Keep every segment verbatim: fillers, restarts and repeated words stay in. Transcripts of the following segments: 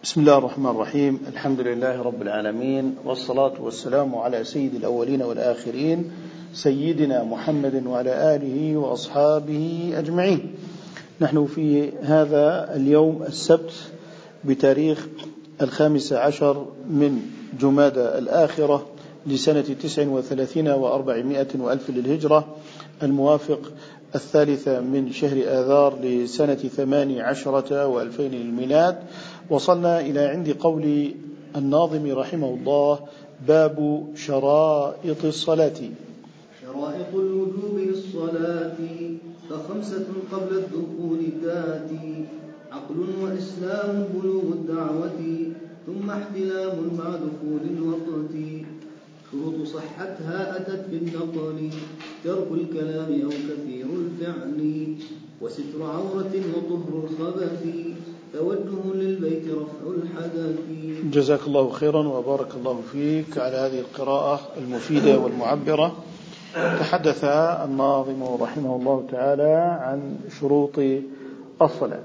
بسم الله الرحمن الرحيم. الحمد لله رب العالمين، والصلاة والسلام على سيد الأولين والآخرين سيدنا محمد وعلى آله وأصحابه أجمعين. نحن في هذا اليوم السبت بتاريخ الخامس عشر من جمادى الآخرة لسنة تسع وثلاثين وأربعمائة وألف للهجرة، الموافق الثالثة من شهر آذار لسنة ثمان عشرة وألفين للميلاد. وصلنا إلى عند قول الناظم رحمه الله: باب شرائط الصلاة. شرائط الوجوب للصلاة فخمسة قبل الدخول تاتي: عقل وإسلام بلوغ الدعوة، ثم احتلام مع دخول الوقت. شروط صحتها أتت بالنقل: ترك الكلام أو كثير الفعل، وستر عورة وطهر الخبث، توجه للبيت رفع الحدث. جزاك الله خيرا وبارك الله فيك على هذه القراءة المفيدة والمعبرة. تحدث الناظم رحمه الله تعالى عن شروط الصلاة.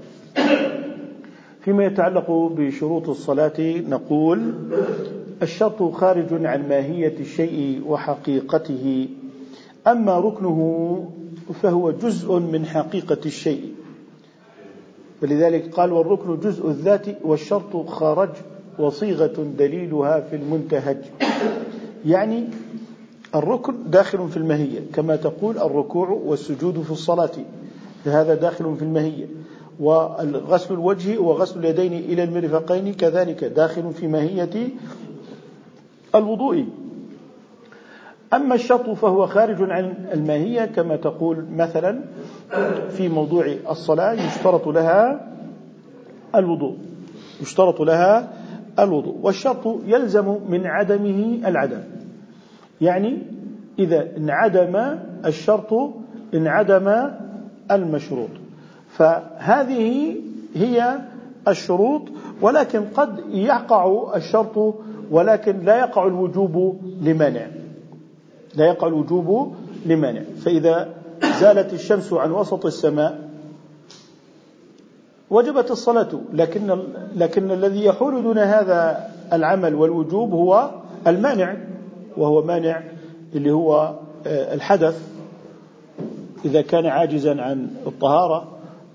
فيما يتعلق بشروط الصلاة نقول: الشرط خارج عن ماهية الشيء وحقيقته، أما ركنه فهو جزء من حقيقة الشيء، ولذلك قال: والركن جزء الذات والشرط خارج وصيغة دليلها في المنتهج. يعني الركن داخل في الماهية، كما تقول الركوع والسجود في الصلاة، هذا داخل في الماهية، وغسل الوجه وغسل اليدين إلى المرفقين كذلك داخل في ماهية الوضوء. أما الشرط فهو خارج عن الماهية، كما تقول مثلا في موضوع الصلاة يشترط لها الوضوء يشترط لها الوضوء والشرط يلزم من عدمه العدم. يعني إذا انعدم الشرط انعدم المشروط. فهذه هي الشروط، ولكن قد يقع الشرط ولكن لا يقع الوجوب لمانع لا يقع الوجوب لمانع فإذا زالت الشمس عن وسط السماء وجبت الصلاة، لكن لكن الذي يحول دون هذا العمل والوجوب هو المانع، وهو مانع اللي هو الحدث، إذا كان عاجزا عن الطهارة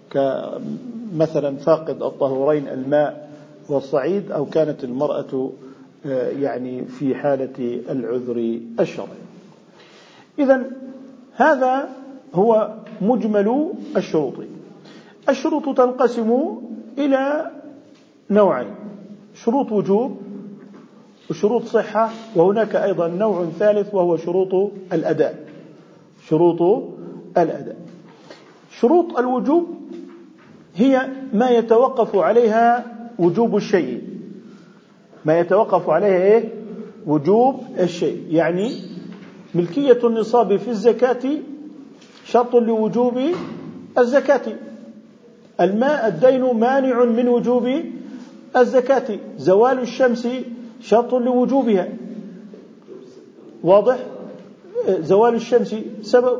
كمثلا فاقد الطهورين الماء والصعيد، أو كانت المرأة يعني في حالة العذر الشرعي. إذن هذا هو مجمل الشروط. الشروط تنقسم إلى نوعين: شروط وجوب وشروط صحة، وهناك أيضا نوع ثالث وهو شروط الأداء شروط الأداء شروط الوجوب هي ما يتوقف عليها وجوب الشيء ما يتوقف عليها إيه؟ وجوب الشيء. يعني ملكية النصاب في الزكاة شرط لوجوب الزكاة، الماء الدين مانع من وجوب الزكاة، زوال الشمس شرط لوجوبها، واضح؟ زوال الشمس سبب.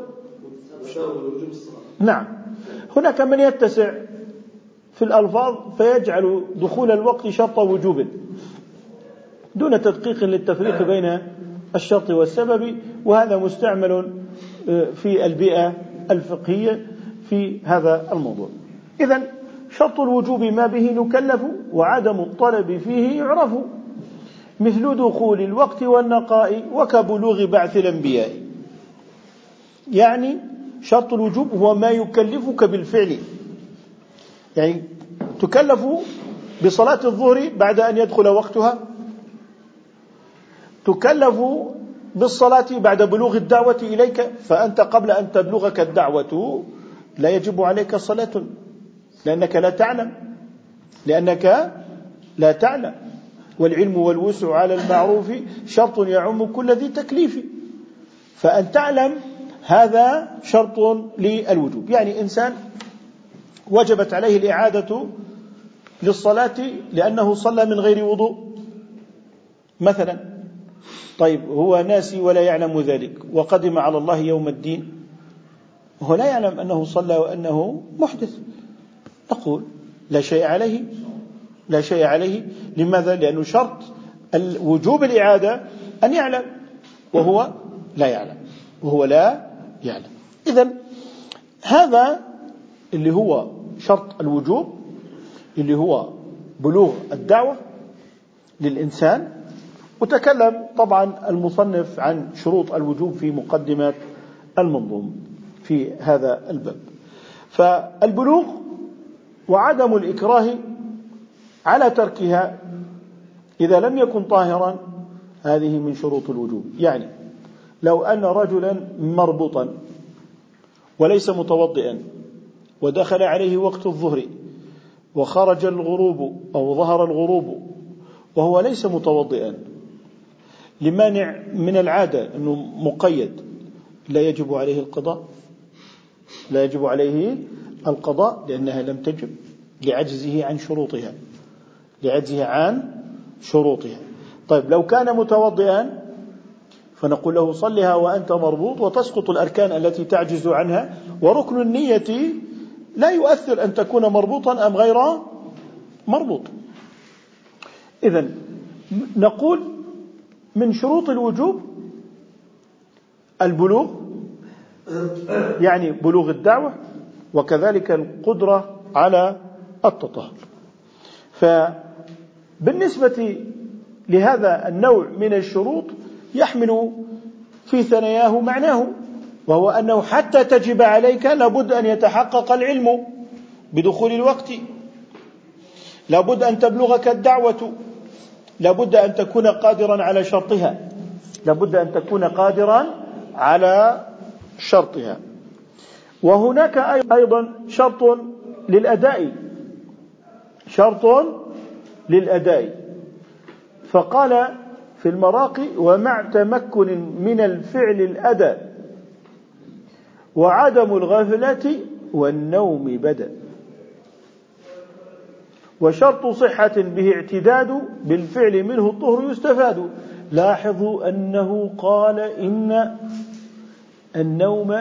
نعم. هناك من يتسع في الألفاظ فيجعل دخول الوقت شرط وجوب دون تدقيق للتفريق بين الشرط والسبب، وهذا مستعمل في البيئة الفقهية في هذا الموضوع. إذن شرط الوجوب ما به نكلف، وعدم الطلب فيه يعرف، مثل دخول الوقت والنقاء وكبلوغ بعث الأنبياء. يعني شرط الوجوب هو ما يكلفك بالفعل، يعني تكلف بصلاة الظهر بعد أن يدخل وقتها، تكلف بالصلاة بعد بلوغ الدعوة إليك، فأنت قبل أن تبلغك الدعوة لا يجب عليك صلاة، لأنك لا تعلم لأنك لا تعلم والعلم والوسع على المعروف شرط يعم كل ذي تكليف، فأن تعلم هذا شرط للوجوب. يعني إنسان وجبت عليه الإعادة للصلاة لأنه صلى من غير وضوء مثلا، طيب هو ناسي ولا يعلم ذلك، وقدم على الله يوم الدين وهو لا يعلم أنه صلى وأنه محدث، نقول لا شيء عليه لا شيء عليه. لماذا؟ لأنه شرط وجوب الإعادة أن يعلم، وهو لا يعلم وهو لا يعلم. إذن هذا اللي هو شرط الوجوب، اللي هو بلوغ الدعوة للإنسان. وتكلم طبعا المصنف عن شروط الوجوب في مقدمة المنظوم في هذا الباب. فالبلوغ وعدم الإكراه على تركها إذا لم يكن طاهرا، هذه من شروط الوجوب. يعني لو أن رجلا مربوطا وليس متوضئا ودخل عليه وقت الظهر وخرج الغروب أو ظهر الغروب وهو ليس متوضئا لمانع من العادة أنه مقيد، لا يجب عليه القضاء، لا يجب عليه القضاء لأنها لم تجب لعجزه عن شروطها، لعجزه عن شروطها. طيب لو كان متوضئا فنقول له صلها وأنت مربوط، وتسقط الأركان التي تعجز عنها. وركن النية لا يؤثر أن تكون مربوطا أم غير مربوط. إذن نقول من شروط الوجوب البلوغ، يعني بلوغ الدعوة، وكذلك القدرة على التطهر. فبالنسبة لهذا النوع من الشروط يحمل في ثناياه معناه، وهو أنه حتى تجب عليك لابد أن يتحقق العلم بدخول الوقت، لابد أن تبلغك الدعوة، لابد أن تكون قادرا على شرطها، لابد أن تكون قادرا على شرطها. وهناك أيضا شرط للأداء، شرط للأداء. فقال في المراقي: ومع تمكن من الفعل الأداء وعدم الغفلة والنوم بدا. وشرط صحة به اعتداد بالفعل منه الطهر يستفاد. لاحظوا أنه قال إن النوم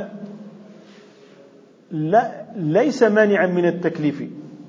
لا ليس مانعا من التكليف،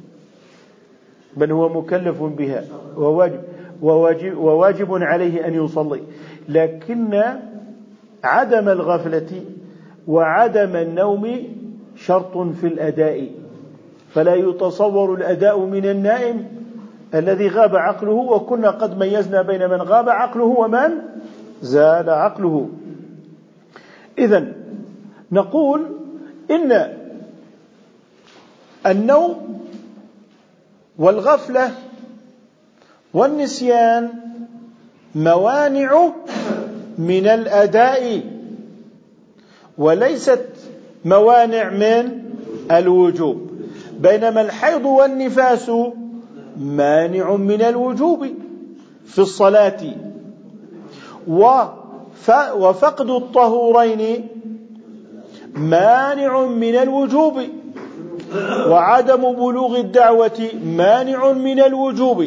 بل هو مكلف بها وواجب, وواجب, وواجب عليه أن يصلي، لكن عدم الغفلة وعدم النوم شرط في الأداء، فلا يتصور الأداء من النائم الذي غاب عقله، وكنا قد ميزنا بين من غاب عقله ومن زال عقله. إذن نقول إن النوم والغفلة والنسيان موانع من الأداء وليست موانع من الوجوب، بينما الحيض والنفاس مانع من الوجوب في الصلاة، وفقد الطهورين مانع من الوجوب، وعدم بلوغ الدعوة مانع من الوجوب،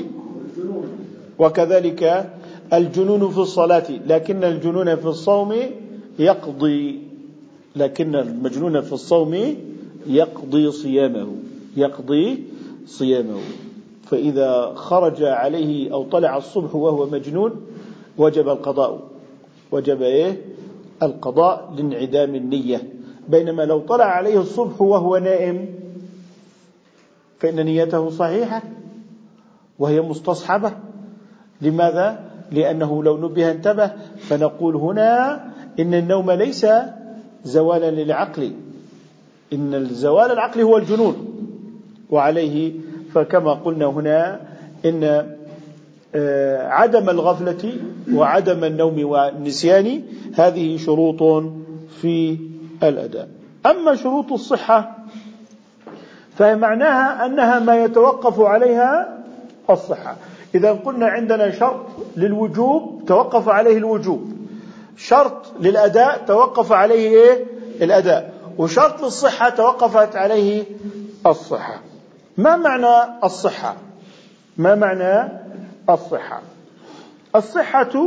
وكذلك الجنون في الصلاة. لكن الجنون في الصوم يقضي لكن المجنون في الصوم يقضي صيامه يقضي صيامه فإذا خرج عليه أو طلع الصبح وهو مجنون وجب القضاء وجب إيه القضاء لانعدام النية. بينما لو طلع عليه الصبح وهو نائم فإن نيته صحيحة وهي مستصحبة. لماذا؟ لأنه لو نبه انتبه. فنقول هنا إن النوم ليس زوالا للعقل، إن الزوال العقل هو الجنون، وعليه فكما قلنا هنا إن عدم الغفلة وعدم النوم والنسيان هذه شروط في الأداء. أما شروط الصحة فمعناها أنها ما يتوقف عليها الصحة. إذا قلنا عندنا شرط للوجوب توقف عليه الوجوب، شرط للأداء توقف عليه إيه؟ الأداء، وشرط للصحة توقفت عليه الصحة. ما معنى الصحة؟ ما معنى الصحة؟ الصحة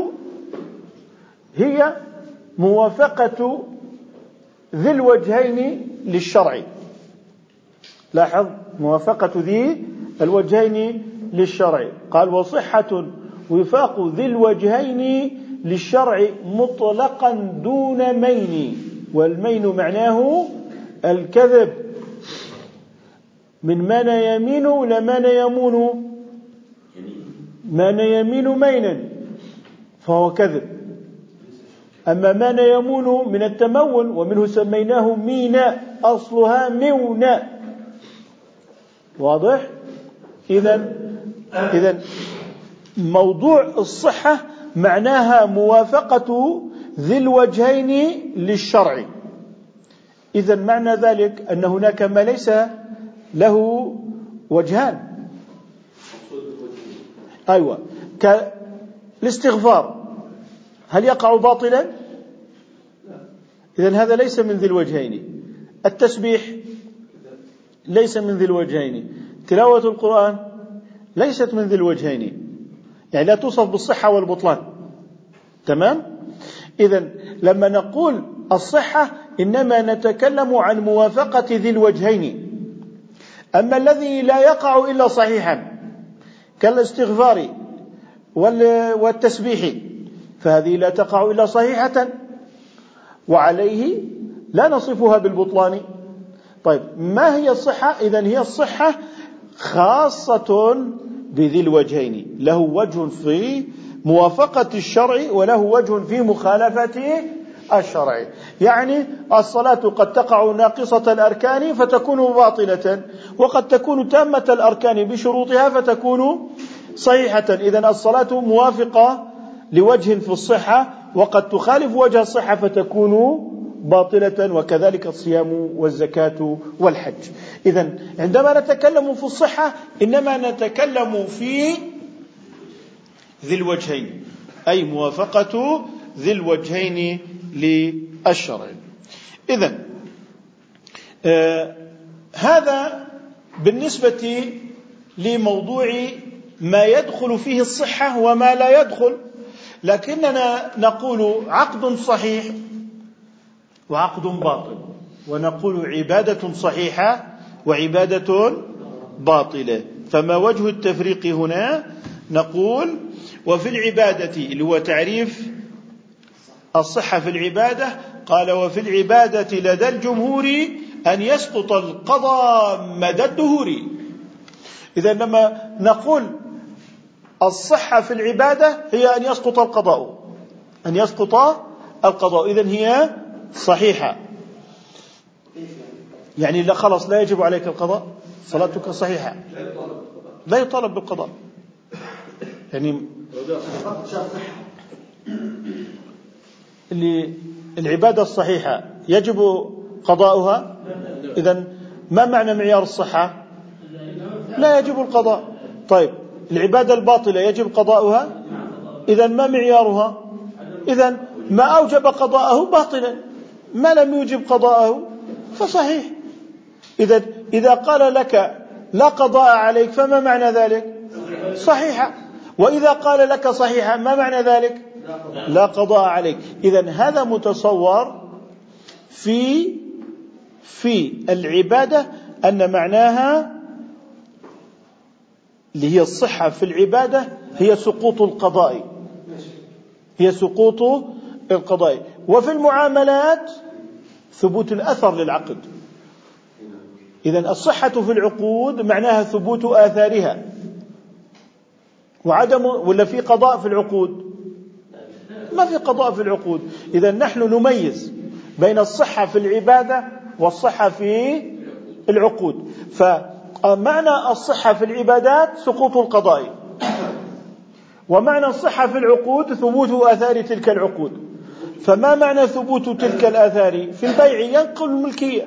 هي موافقة ذي الوجهين للشرع. لاحظ، موافقة ذي الوجهين للشرع. قال وصحة وفاق ذي الوجهين للشرع مطلقا دون مين، والمين معناه الكذب، من من يمين لمن يمون، من يمين مينا فهو كذب، أما من يمون من التمون ومنه سميناه مينا أصلها مونا. واضح؟ إذن إذن موضوع الصحة معناها موافقة ذي الوجهين للشرع. إذن معنى ذلك أن هناك ما ليس له وجهان. أيوة، كالاستغفار هل يقع باطلا؟ إذن هذا ليس من ذي الوجهين. التسبيح ليس من ذي الوجهين. تلاوة القرآن ليست من ذي الوجهين، يعني لا توصف بالصحة والبطلان. تمام؟ إذن لما نقول الصحة إنما نتكلم عن موافقة ذي الوجهين. أما الذي لا يقع إلا صحيحا كالاستغفار والتسبيح فهذه لا تقع إلا صحيحة، وعليه لا نصفها بالبطلان. طيب ما هي الصحة؟ إذن هي الصحة خاصة بذي الوجهين، له وجه في موافقة الشرع وله وجه في مخالفة الشرع. يعني الصلاة قد تقع ناقصة الأركان فتكون باطلة، وقد تكون تامة الأركان بشروطها فتكون صحيحة. إذن الصلاة موافقة لوجه في الصحة وقد تخالف وجه الصحة فتكون باطلة، وكذلك الصيام والزكاة والحج. إذن عندما نتكلم في الصحة إنما نتكلم في ذي الوجهين، أي موافقة ذي الوجهين للشرع. إذن آه هذا بالنسبة لموضوع ما يدخل فيه الصحة وما لا يدخل. لكننا نقول عقد صحيح وعقد باطل، ونقول عبادة صحيحة وعبادة باطلة. فما وجه التفريق هنا؟ نقول وفي العبادة اللي هو تعريف الصحة في العبادة، قال وفي العبادة لدى الجمهور أن يسقط القضاء مدى الدهور. إذا لما نقول الصحة في العبادة هي أن يسقط القضاء، أن يسقط القضاء، إذن هي صحيحة. يعني لا خلاص لا يجب عليك القضاء، صلاتك صحيحة، لا يطالب بالقضاء. يعني العبادة الصحيحة يجب قضاؤها. إذن ما معنى معيار الصحة؟ لا يجب القضاء. طيب العبادة الباطلة يجب قضاؤها، إذن ما معيارها؟ إذن ما أوجب قضاءه باطلا، ما لم يوجب قضاءه فصحيح. إذن إذا قال لك لا قضاء عليك فما معنى ذلك؟ صحيحة. وإذا قال لك صحيحة ما معنى ذلك؟ لا قضاء عليك. إذن هذا متصور في في العبادة أن معناها اللي هي الصحة في العبادة هي سقوط القضاء، هي سقوط القضاء. وفي المعاملات ثبوت الأثر للعقد. إذن الصحة في العقود معناها ثبوت آثارها وعدم، ولا في قضاء في العقود؟ ما في قضاء في العقود. إذن نحن نميز بين الصحة في العبادة والصحة في العقود. فمعنى الصحة في العبادات سقوط القضاء، ومعنى الصحة في العقود ثبوت آثار تلك العقود. فما معنى ثبوت تلك الآثار؟ في البيع ينقل الملكية،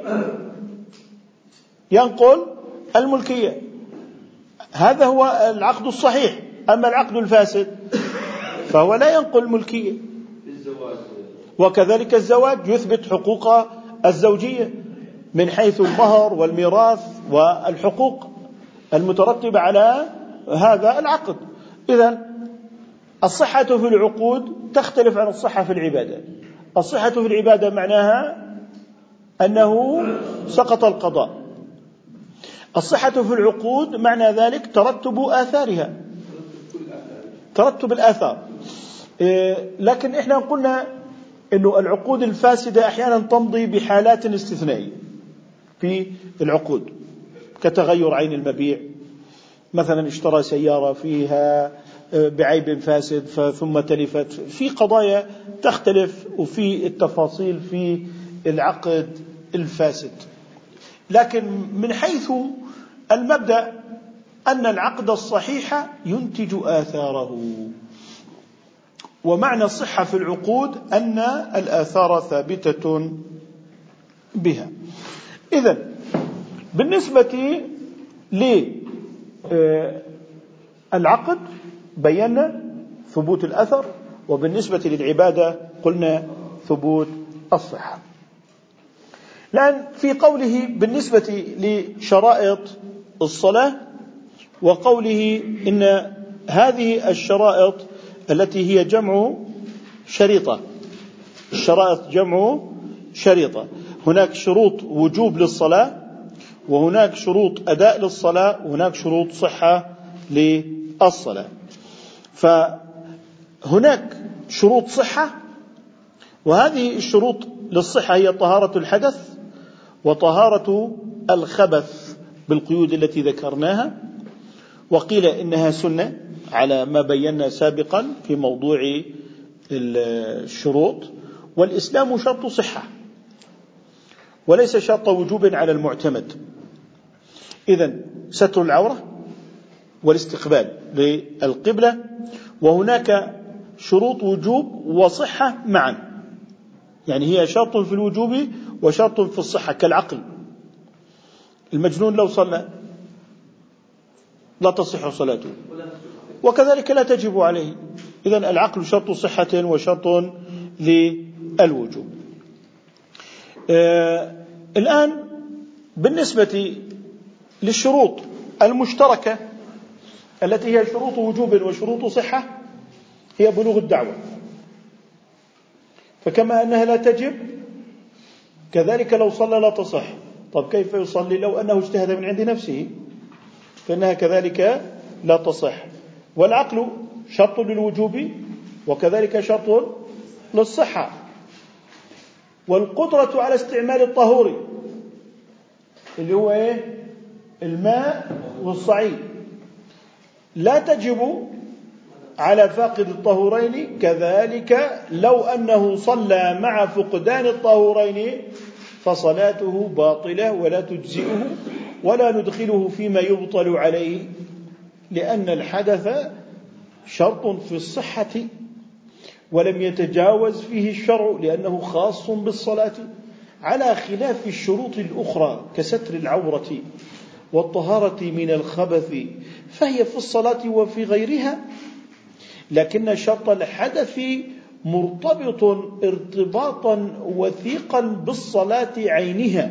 ينقل الملكية، هذا هو العقد الصحيح. أما العقد الفاسد فهو لا ينقل الملكية. وكذلك الزواج يثبت حقوق الزوجية من حيث المهر والميراث والحقوق المترتبة على هذا العقد. إذن الصحة في العقود تختلف عن الصحة في العبادة. الصحة في العبادة معناها أنه سقط القضاء. الصحة في العقود معنى ذلك ترتب آثارها، ترتب الآثار. لكن إحنا قلنا إنه العقود الفاسدة أحيانا تمضي بحالات استثنائية في العقود، كتغير عين المبيع، مثلا اشترى سيارة فيها بعيب فاسد ثم تلفت، في قضايا تختلف وفي التفاصيل في العقد الفاسد. لكن من حيث المبدأ أن العقد الصحيح ينتج آثاره، ومعنى الصحة في العقود أن الآثار ثابتة بها. إذن بالنسبة للعقد بينا ثبوت الأثر، وبالنسبة للعبادة قلنا ثبوت الصحة. لأن في قوله بالنسبة لشرائط الصلاة وقوله إن هذه الشرائط التي هي جمع شريطة، الشرائط جمع شريطة، هناك شروط وجوب للصلاة، وهناك شروط أداء للصلاة، وهناك شروط صحة للصلاة. فهناك شروط صحة، وهذه الشروط للصحة هي طهارة الحدث وطهارة الخبث بالقيود التي ذكرناها، وقيل إنها سنة على ما بينا سابقا في موضوع الشروط. والإسلام شرط صحة وليس شرط وجوب على المعتمد. إذن ستر العورة والاستقبال للقبلة، وهناك شروط وجوب وصحة معا، يعني هي شرط في الوجوب وشرط في الصحة، كالعقل. المجنون لو صلى لا تصح صلاته، وكذلك لا تجب عليه. إذن العقل شرط صحة وشرط للوجوب. آه الآن بالنسبة للشروط المشتركة التي هي شروط وجوب وشروط صحة، هي بلوغ الدعوة، فكما أنها لا تجب كذلك لو صلى لا تصح. طب كيف يصلي لو أنه اجتهد من عند نفسه؟ فإنها كذلك لا تصح. والعقل شرط للوجوب وكذلك شرط للصحة. والقدرة على استعمال الطهور اللي هو إيه؟ الماء والصعيد لا تجب على فاقد الطهورين، كذلك لو أنه صلى مع فقدان الطهورين فصلاته باطلة ولا تجزئه ولا ندخله فيما يبطل عليه، لأن الحدث شرط في الصحة ولم يتجاوز فيه الشرع لأنه خاص بالصلاة، على خلاف الشروط الأخرى كستر العورة والطهارة من الخبث، فهي في الصلاة وفي غيرها. لكن شرط الحدث مرتبط ارتباطا وثيقا بالصلاة عينها،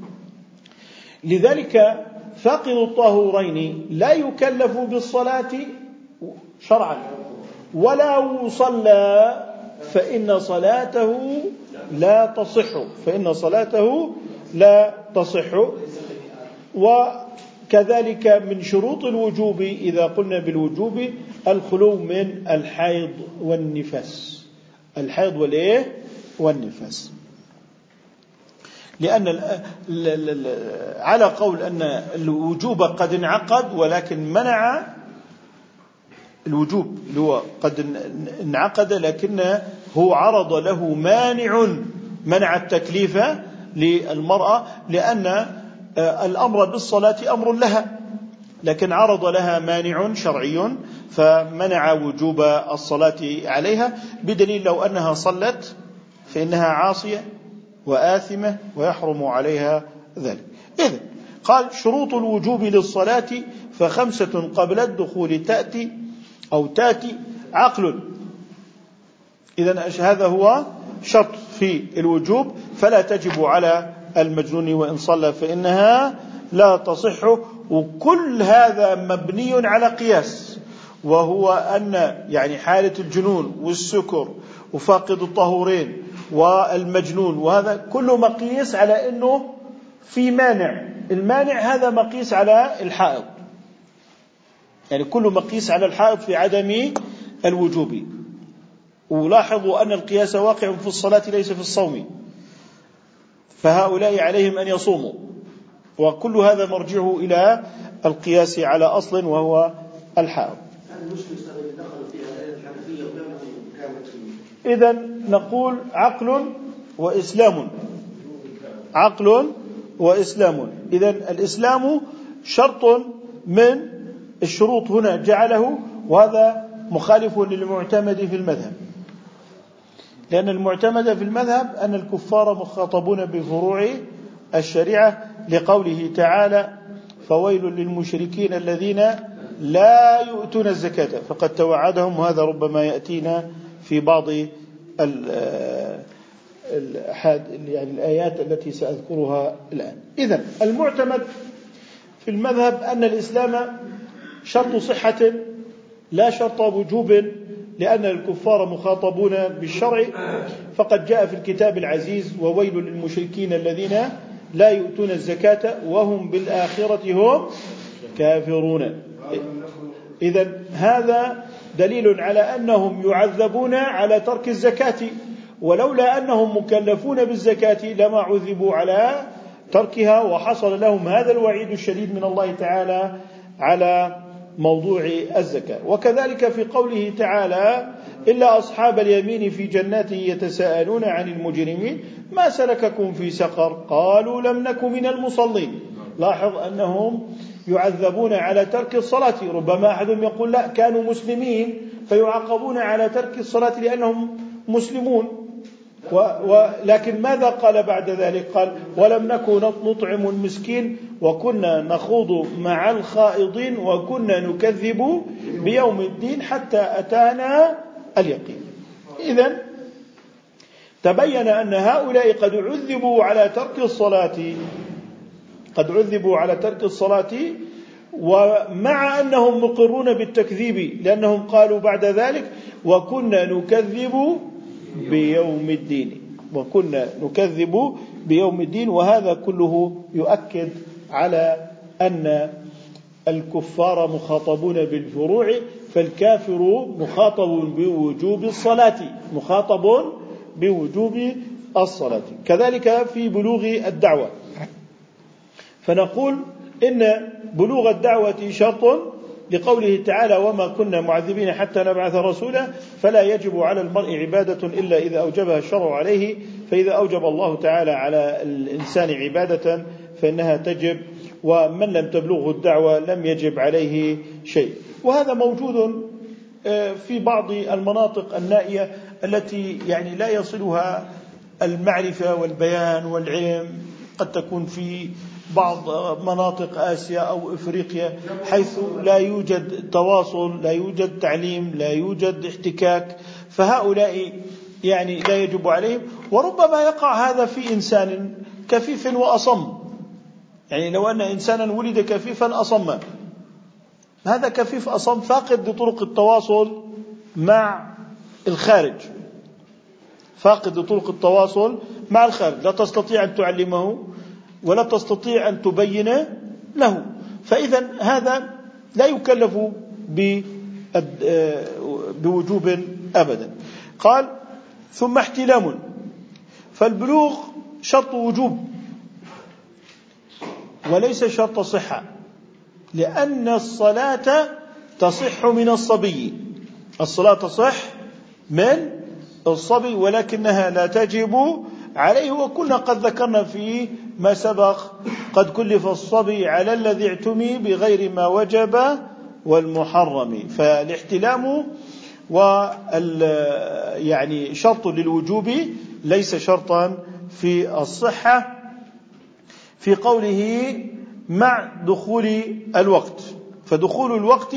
لذلك فاقد الطهورين لا يكلف بالصلاة شرعا، ولو صلى فإن صلاته لا تصح، فإن صلاته لا تصح. وكذلك من شروط الوجوب إذا قلنا بالوجوب الخلو من الحيض والنفاس، الحيض والإيه والنفاس، لأن على قول أن الوجوب قد انعقد ولكن منع الوجوب اللي هو قد انعقد لكن هو عرض له مانع منع التكليف للمرأة، لأن الأمر بالصلاة أمر لها لكن عرض لها مانع شرعي فمنع وجوب الصلاة عليها، بدليل لو أنها صلت فإنها عاصية وآثمة ويحرم عليها ذلك. إذن قال شروط الوجوب للصلاة فخمسة قبل الدخول تأتي أو تأتي عقل. إذن هذا هو شرط في الوجوب، فلا تجب على المجنون وإن صلى فإنها لا تصح. وكل هذا مبني على قياس، وهو أن يعني حالة الجنون والسكر وفاقد الطهورين والمجنون وهذا كله مقيس على أنه في مانع المانع هذا مقيس على الحائض، يعني كل مقيس على الحائض في عدم الوجوب. ولاحظوا أن القياس واقع في الصلاة ليس في الصوم، فهؤلاء عليهم أن يصوموا، وكل هذا مرجعه إلى القياس على أصل وهو الحائض. إذن نقول عقل وإسلام، عقل وإسلام. إذن الإسلام شرط من الشروط هنا جعله، وهذا مخالف للمعتمد في المذهب، لأن المعتمد في المذهب أن الكفار مخاطبون بفروع الشريعة، لقوله تعالى: فويل للمشركين الذين لا يؤتون الزكاة فقد توعدهم. وهذا ربما يأتينا في بعض يعني الآيات التي سأذكرها الآن. إذن المعتمد في المذهب أن الإسلام شرط صحة لا شرط وجوب، لأن الكفار مخاطبون بالشرع، فقد جاء في الكتاب العزيز: وويل للمشركين الذين لا يؤتون الزكاة وهم بالآخرة هم كافرون. إذن هذا دليل على أنهم يعذبون على ترك الزكاة، ولولا أنهم مكلفون بالزكاة لما عذبوا على تركها، وحصل لهم هذا الوعيد الشديد من الله تعالى على موضوع الزكاة. وكذلك في قوله تعالى: إلا أصحاب اليمين في جنات يتساءلون عن المجرمين ما سلككم في سقر قالوا لم نك من المصلين. لاحظ أنهم يعذبون على ترك الصلاة. ربما أحدهم يقول: لا، كانوا مسلمين فيعاقبون على ترك الصلاة لأنهم مسلمون. ولكن ماذا قال بعد ذلك؟ قال: ولم نكن نطعم المسكين وكنا نخوض مع الخائضين وكنا نكذب بيوم الدين حتى أتانا اليقين. إذن تبين أن هؤلاء قد عذبوا على ترك الصلاة قد عذبوا على ترك الصلاة ومع أنهم مقرون بالتكذيب، لأنهم قالوا بعد ذلك: وكنا نكذب بيوم الدين وكنا نكذب بيوم الدين. وهذا كله يؤكد على أن الكفار مخاطبون بالفروع، فالكافر مخاطب بوجوب الصلاة مخاطب بوجوب الصلاة. كذلك في بلوغ الدعوة، فنقول إن بلوغ الدعوة شرط، لقوله تعالى: وما كنا معذبين حتى نبعث رسولا، فلا يجب على المرء عبادة إلا إذا أوجبها الشرع عليه، فإذا أوجب الله تعالى على الإنسان عبادة فإنها تجب، ومن لم تبلغه الدعوة لم يجب عليه شيء. وهذا موجود في بعض المناطق النائية التي يعني لا يصلها المعرفة والبيان والعلم، قد تكون في بعض مناطق آسيا أو إفريقيا حيث لا يوجد تواصل، لا يوجد تعليم، لا يوجد احتكاك، فهؤلاء يعني لا يجب عليهم. وربما يقع هذا في إنسان كفيف وأصم، يعني لو أن إنسانا ولد كفيفا أصم، هذا كفيف أصم فاقد لطرق التواصل مع الخارج، فاقد لطرق التواصل مع الخارج، لا تستطيع أن تعلمه ولا تستطيع أن تبين له، فإذا هذا لا يكلف بوجوب أبدا. قال: ثم احتلام، فالبلوغ شرط وجوب وليس شرط صحة، لأن الصلاة تصح من الصبي، الصلاة تصح من الصبي ولكنها لا تجب عليه. وكنا قد ذكرنا في ما سبق قد كلف الصبي على الذي اعتمي بغير ما وجب والمحرم، فالاحتلام وال يعني شرط للوجوب ليس شرطا في الصحة. في قوله مع دخول الوقت، فدخول الوقت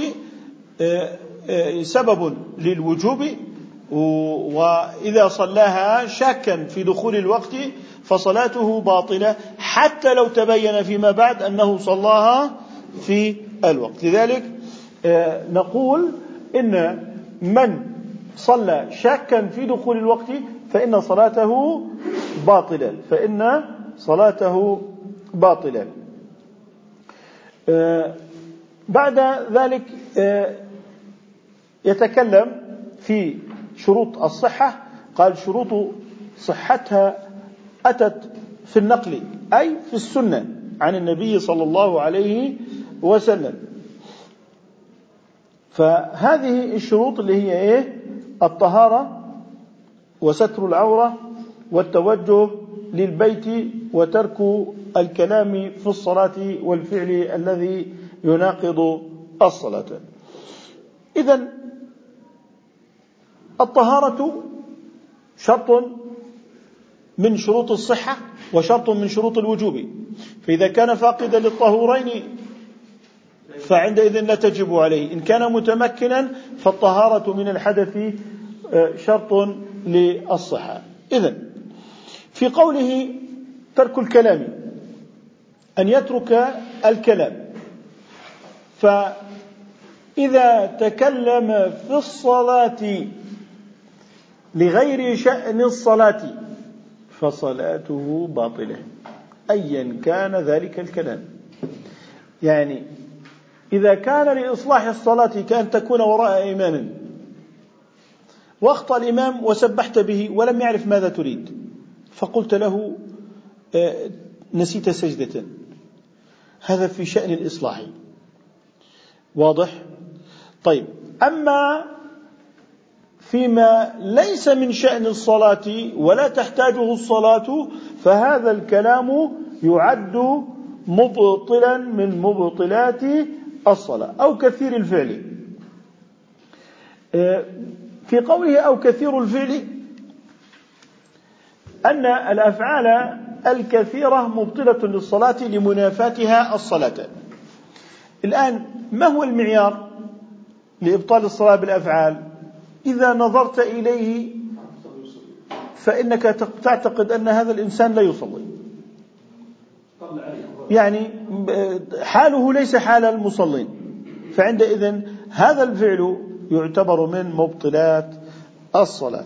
سبب للوجوب، وإذا صلاها شاكا في دخول الوقت فصلاته باطلة حتى لو تبين فيما بعد أنه صلاها في الوقت. لذلك نقول إن من صلى شاكا في دخول الوقت فإن صلاته باطلة، فإن صلاته باطلة. بعد ذلك يتكلم في شروط الصحة. قال شروط صحتها أتت في النقل أي في السنة عن النبي صلى الله عليه وسلم. فهذه الشروط اللي هي إيه؟ الطهارة وستر العورة والتوجه للبيت وترك الكلام في الصلاة والفعل الذي يناقض الصلاة. إذن الطهارة شرط من شروط الصحة وشرط من شروط الوجوب، فإذا كان فاقدا للطهورين فعندئذ لا تجب عليه. إن كان متمكنا فالطهارة من الحدث شرط للصحة. إذن في قوله ترك الكلام أن يترك الكلام، فإذا تكلم في الصلاة لغير شأن الصلاة فصلاته باطلة أيا كان ذلك الكلام. يعني إذا كان لإصلاح الصلاة كأن تكون وراء إمام واخطأ الإمام وسبحت به ولم يعرف ماذا تريد فقلت له نسيت سجدة، هذا في شأن الإصلاح، واضح؟ طيب، أما فيما ليس من شأن الصلاة ولا تحتاجه الصلاة فهذا الكلام يعد مبطلا من مبطلات الصلاة أو كثير الفعل. في قوله أو كثير الفعل أن الأفعال الكثيرة مبطلة للصلاة لمنافاتها الصلاة. الآن ما هو المعيار لإبطال الصلاة بالأفعال؟ إذا نظرت إليه فإنك تعتقد أن هذا الإنسان لا يصلي، يعني حاله ليس حال المصلين، فعندئذ هذا الفعل يعتبر من مبطلات الصلاة.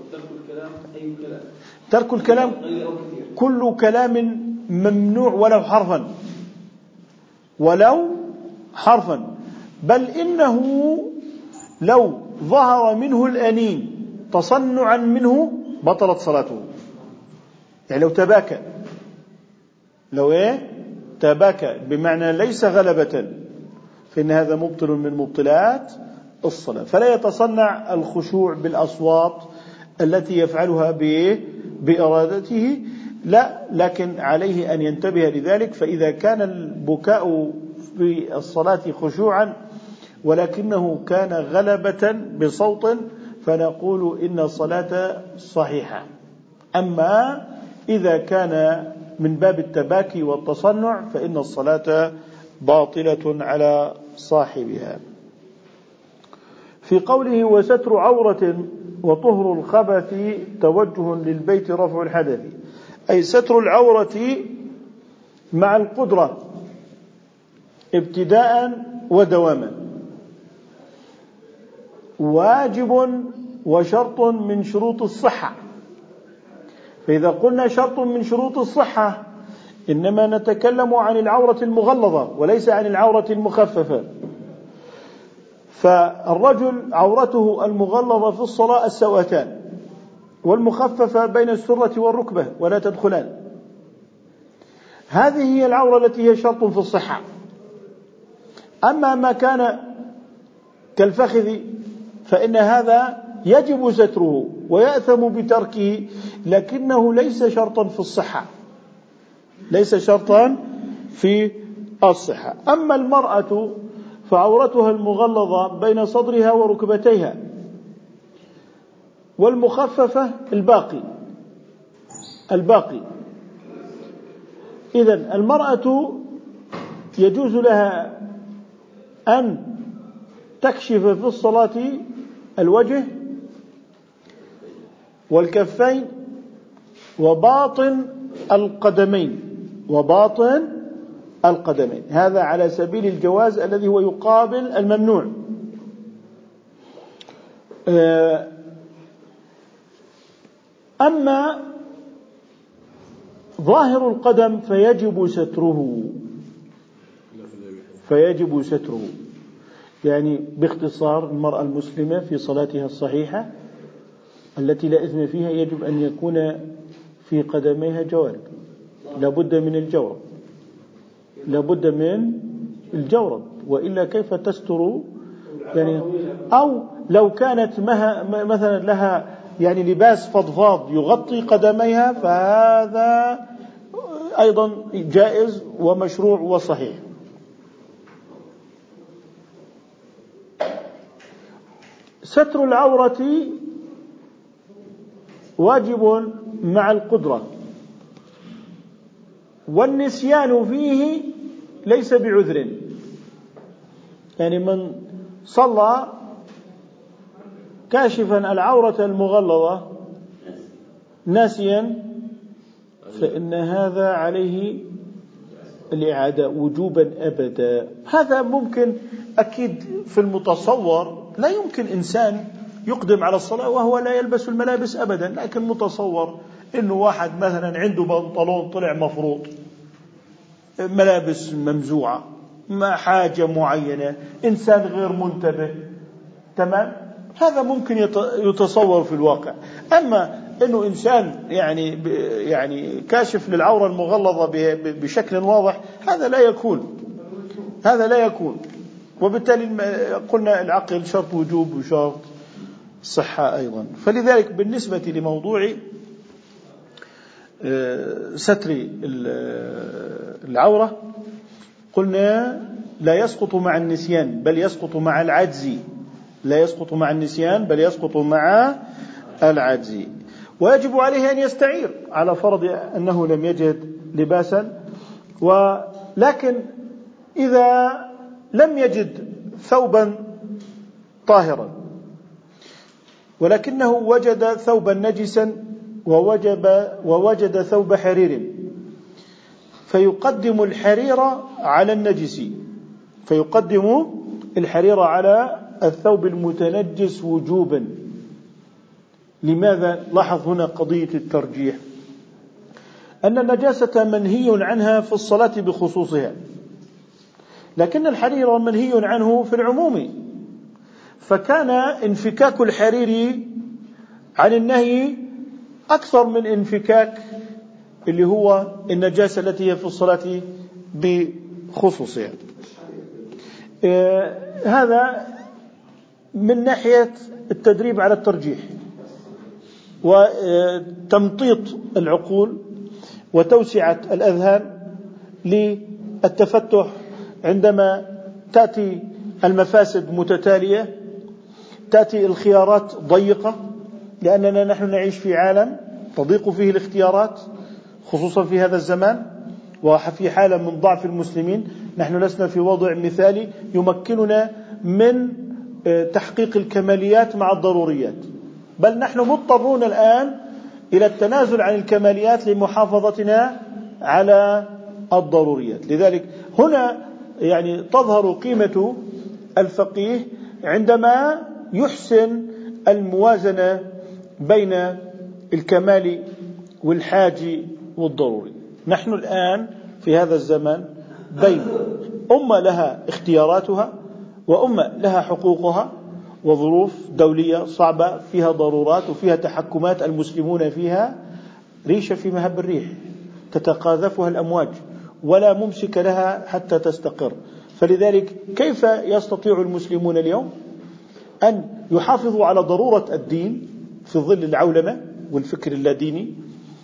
ترك الكلام كل كلام ممنوع ولو حرفا، ولو حرفا، بل إنه لو ظهر منه الأنين تصنعا منه بطلت صلاته. يعني لو تباكى، لو إيه تباكى بمعنى ليس غلبة، فإن هذا مبطل من مبطلات الصلاة. فلا يتصنع الخشوع بالأصوات التي يفعلها بإرادته، لا، لكن عليه أن ينتبه لذلك. فإذا كان البكاء في الصلاة خشوعا ولكنه كان غلبة بصوت فنقول إن الصلاة صحيحة. أما إذا كان من باب التباكي والتصنع فإن الصلاة باطلة على صاحبها. في قوله وستر عورة وطهر الخبث توجه للبيت رفع الحدث، أي ستر العورة مع القدرة ابتداء ودواما واجب وشرط من شروط الصحة. فإذا قلنا شرط من شروط الصحة إنما نتكلم عن العورة المغلظة وليس عن العورة المخففة. فالرجل عورته المغلظة في الصلاة السوأتان، والمخففة بين السرة والركبة ولا تدخلان. هذه هي العورة التي هي شرط في الصحة. أما ما كان كالفخذ فإن هذا يجب ستره ويأثم بتركه، لكنه ليس شرطا في الصحة، ليس شرطا في الصحة. أما المرأة فعورتها المغلظة بين صدرها وركبتيها، والمخففة الباقي الباقي إذن المرأة يجوز لها أن تكشف في الصلاة الوجه والكفين وباطن القدمين وباطن القدمين، هذا على سبيل الجواز الذي هو يقابل الممنوع. أما ظاهر القدم فيجب ستره فيجب ستره. يعني باختصار المرأة المسلمة في صلاتها الصحيحة التي لا إثم فيها يجب أن يكون في قدميها جوارب، لابد من الجورب، لابد من الجورب، وإلا كيف تستر؟ يعني أو لو كانت مها مثلا لها يعني لباس فضفاض يغطي قدميها فهذا أيضا جائز ومشروع وصحيح. ستر العورة واجب مع القدرة، والنسيان فيه ليس بعذر. يعني من صلى كاشفا العورة المغلظة ناسيا فإن هذا عليه الإعادة وجوبا أبدا. هذا ممكن أكيد في المتصور، لا يمكن إنسان يقدم على الصلاة وهو لا يلبس الملابس أبدا، لكن متصور إنه واحد مثلا عنده بنطلون طلع مفروض، ملابس ممزوعة، ما حاجة معينة، إنسان غير منتبه، تمام، هذا ممكن يتصور في الواقع. أما إنه إنسان يعني يعني كاشف للعورة المغلظة بشكل واضح، هذا لا يكون، هذا لا يكون. وبالتالي قلنا العقل شرط وجوب وشرط صحة أيضا. فلذلك بالنسبة لموضوع ستر العورة قلنا لا يسقط مع النسيان بل يسقط مع العجز، لا يسقط مع النسيان بل يسقط مع العجز. ويجب عليه أن يستعير على فرض أنه لم يجد لباسا، ولكن إذا لم يجد ثوبا طاهرا ولكنه وجد ثوبا نجسا ووجب ووجد ثوب حرير، فيقدم الحرير على النجس، فيقدم الحرير على الثوب المتنجس وجوبا. لماذا؟ لاحظ هنا قضية الترجيح، أن النجاسة منهي عنها في الصلاة بخصوصها، لكن الحرير منهي عنه في العموم، فكان انفكاك الحرير عن النهي أكثر من انفكاك اللي هو النجاسة التي هي في الصلاة بخصوصها. آه هذا من ناحية التدريب على الترجيح وتمطيط العقول وتوسعة الأذهان للتفتح عندما تأتي المفاسد متتالية، تأتي الخيارات ضيقة، لأننا نحن نعيش في عالم تضيق فيه الاختيارات خصوصا في هذا الزمان وفي حالة من ضعف المسلمين. نحن لسنا في وضع مثالي يمكننا من تحقيق الكماليات مع الضروريات، بل نحن مضطرون الآن إلى التنازل عن الكماليات لمحافظتنا على الضروريات. لذلك هنا يعني تظهر قيمة الفقيه عندما يحسن الموازنة بين الكمال والحاج والضروري. نحن الآن في هذا الزمان بين أمة لها اختياراتها وأمة لها حقوقها وظروف دولية صعبة فيها ضرورات وفيها تحكمات المسلمون فيها ريشة في مهب الريح تتقاذفها الأمواج ولا ممسك لها حتى تستقر. فلذلك كيف يستطيع المسلمون اليوم أن يحافظوا على ضرورة الدين في ظل العولمة والفكر اللاديني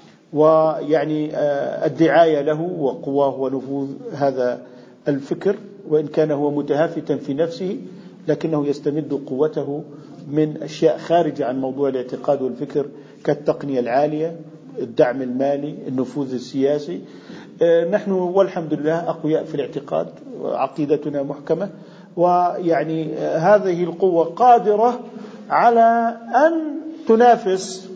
ويعني الدعاية له وقواه ونفوذ هذا الفكر، وإن كان هو متهافتا في نفسه لكنه يستمد قوته من أشياء خارجة عن موضوع الاعتقاد والفكر كالتقنية العالية، الدعم المالي، النفوذ السياسي. نحن والحمد لله أقوياء في الاعتقاد وعقيدتنا محكمة، ويعني هذه القوة قادرة على أن تنافس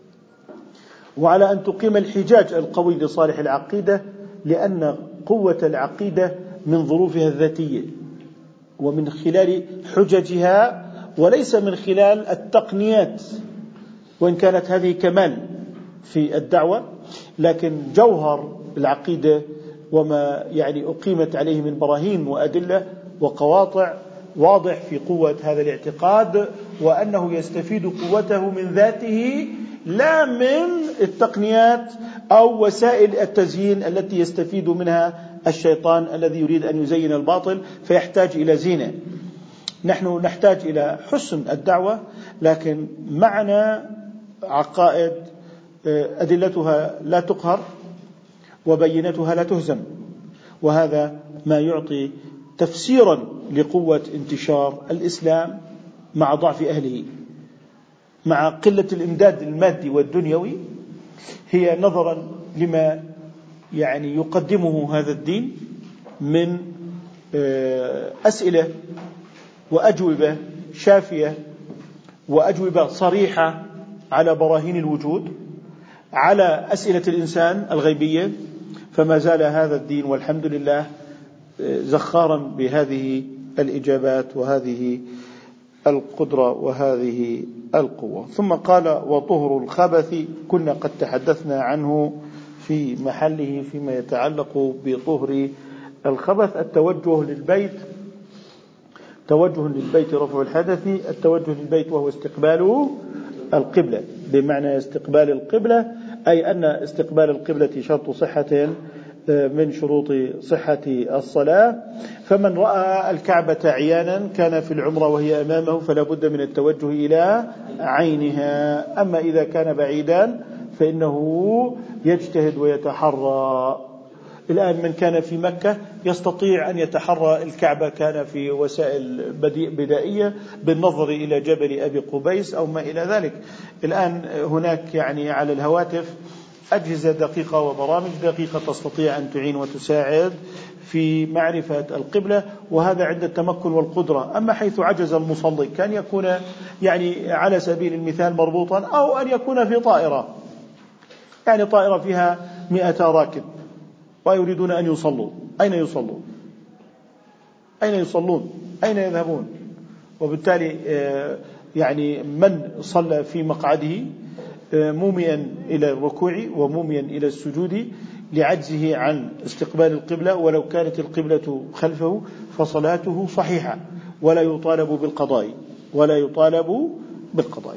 وعلى أن تقيم الحجاج القوي لصالح العقيدة، لأن قوة العقيدة من ظروفها الذاتية ومن خلال حججها وليس من خلال التقنيات، وإن كانت هذه كمال في الدعوة، لكن جوهر العقيدة وما يعني أقيمت عليه من براهين وأدلة وقواطع واضح في قوة هذا الاعتقاد، وأنه يستفيد قوته من ذاته لا من التقنيات أو وسائل التزيين التي يستفيد منها الشيطان الذي يريد أن يزين الباطل فيحتاج إلى زينة. نحن نحتاج إلى حسن الدعوة، لكن معنا عقائد أدلتها لا تقهر وبينتها لا تهزم، وهذا ما يعطي تفسيرا لقوة انتشار الإسلام مع ضعف أهله، مع قلة الإمداد المادي والدنيوي، هي نظرا لما يعني يقدمه هذا الدين من أسئلة وأجوبة شافية وأجوبة صريحة على براهين الوجود، على أسئلة الإنسان الغيبية. فما زال هذا الدين والحمد لله زخارا بهذه الإجابات وهذه القدرة وهذه القوة. ثم قال: وطهر الخبث، كنا قد تحدثنا عنه في محله فيما يتعلق بطهر الخبث. التوجه للبيت، توجه للبيت رفع الحدث، التوجه للبيت وهو استقبال القبلة، بمعنى استقبال القبلة أي أن استقبال القبلة شرط صحة من شروط صحة الصلاة. فمن رأى الكعبة عيانا كان في العمرة وهي أمامه فلا بد من التوجه إلى عينها. أما إذا كان بعيدا فإنه يجتهد ويتحرى. الآن من كان في مكة يستطيع أن يتحرى الكعبة، كان في وسائل بدائية بالنظر إلى جبل أبي قبيس أو ما إلى ذلك. الآن هناك يعني على الهواتف أجهزة دقيقة وبرامج دقيقة تستطيع أن تعين وتساعد في معرفة القبلة، وهذا عند التمكن والقدرة. أما حيث عجز المصلي كان يكون يعني على سبيل المثال مربوطا، أو أن يكون في طائرة، يعني طائرة فيها مئة راكب ويريدون أن يصلوا، أين يصلوا؟ أين يصلون؟ أين يذهبون؟ وبالتالي يعني من صلى في مقعده موميا إلى الركوع وموميا إلى السجود لعجزه عن استقبال القبلة، ولو كانت القبلة خلفه فصلاته صحيحة ولا يطالب بالقضاء، ولا يطالب بالقضاء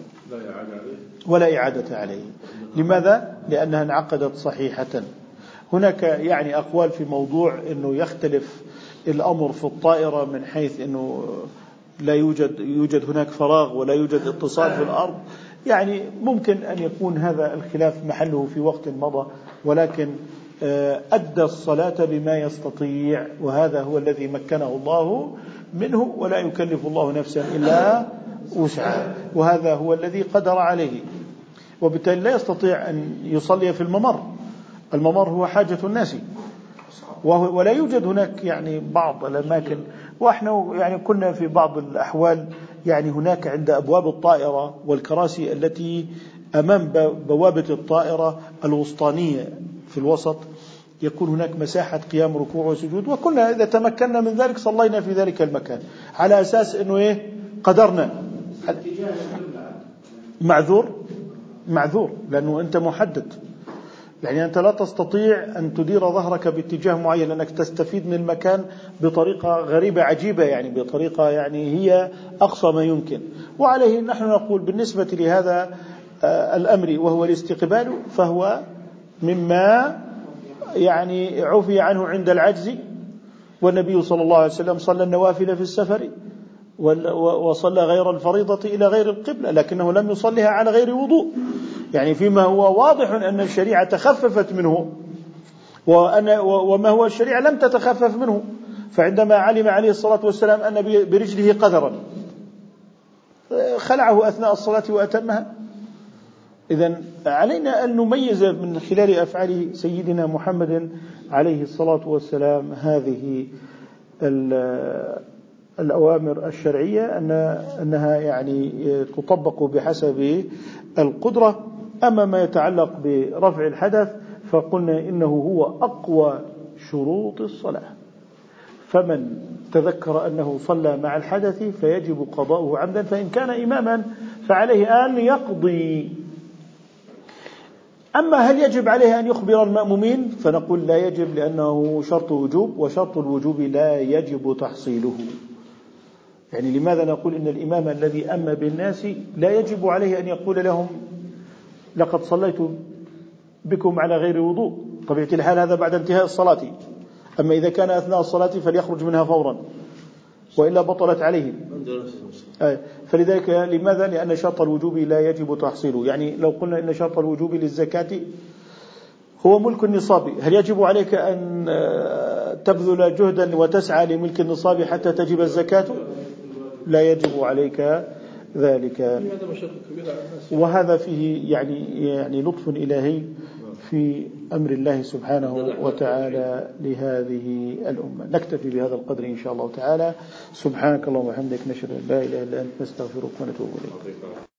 ولا إعادة عليه. لماذا؟ لأنها انعقدت صحيحة. هناك يعني أقوال في موضوع أنه يختلف الأمر في الطائرة من حيث أنه لا يوجد يوجد هناك فراغ ولا يوجد اتصال في الأرض. يعني ممكن أن يكون هذا الخلاف محله في وقت مضى، ولكن أدى الصلاة بما يستطيع، وهذا هو الذي مكنه الله منه، ولا يكلف الله نفسا إلا وسعها، وهذا هو الذي قدر عليه. وبالتالي لا يستطيع أن يصلي في الممر. الممر هو حاجة الناس، ولا يوجد هناك يعني بعض الأماكن. وإحنا يعني كنا في بعض الأحوال يعني هناك عند أبواب الطائرة والكراسي التي أمام بوابة الطائرة الوسطانية في الوسط يكون هناك مساحة قيام ركوع وسجود، وكنا إذا تمكنا من ذلك صلينا في ذلك المكان على أساس أنه إيه قدرنا. معذور معذور لأنه أنت محدد، يعني أنت لا تستطيع أن تدير ظهرك باتجاه معين، لأنك تستفيد من المكان بطريقة غريبة عجيبة، يعني بطريقة يعني هي أقصى ما يمكن. وعليه نحن نقول بالنسبة لهذا الأمر وهو الاستقبال، فهو مما يعني عفي عنه عند العجز. والنبي صلى الله عليه وسلم صلى النوافل في السفر وصلى غير الفريضة إلى غير القبلة، لكنه لم يصليها على غير وضوء، يعني فيما هو واضح أن الشريعة تخففت منه، وما هو الشريعة لم تتخفف منه. فعندما علم عليه الصلاة والسلام أن برجله قدرا خلعه أثناء الصلاة وأتمها. إذن علينا أن نميز من خلال أفعال سيدنا محمد عليه الصلاة والسلام هذه الأوامر الشرعية أن أنها يعني تطبق بحسب القدرة. أما ما يتعلق برفع الحدث فقلنا إنه هو أقوى شروط الصلاة، فمن تذكر أنه صلى مع الحدث فيجب قضاؤه عمدا، فإن كان إماما فعليه أن يقضي. أما هل يجب عليه أن يخبر المأمومين؟ فنقول لا يجب، لأنه شرط وجوب، وشرط الوجوب لا يجب تحصيله. يعني لماذا نقول إن الإمام الذي أم بالناس لا يجب عليه أن يقول لهم لقد صليت بكم على غير وضوء؟ طبيعة الحال هذا بعد انتهاء الصلاة. أما إذا كان أثناء الصلاة فليخرج منها فورا، وإلا بطلت عليهم. فلذلك لماذا؟ لأن شرط الوجوب لا يجب تحصيله. يعني لو قلنا إن شرط الوجوب للزكاة هو ملك النصاب، هل يجب عليك أن تبذل جهدا وتسعى لملك النصاب حتى تجب الزكاة؟ لا يجب عليك ذلك. وهذا فيه يعني يعني لطف إلهي في أمر الله سبحانه وتعالى لهذه الأمة. نكتفي بهذا القدر إن شاء الله تعالى. سبحانك اللهم وبحمدك، نشهد أن لا إله إلا أنت، نستغفرك ونتوب إليك.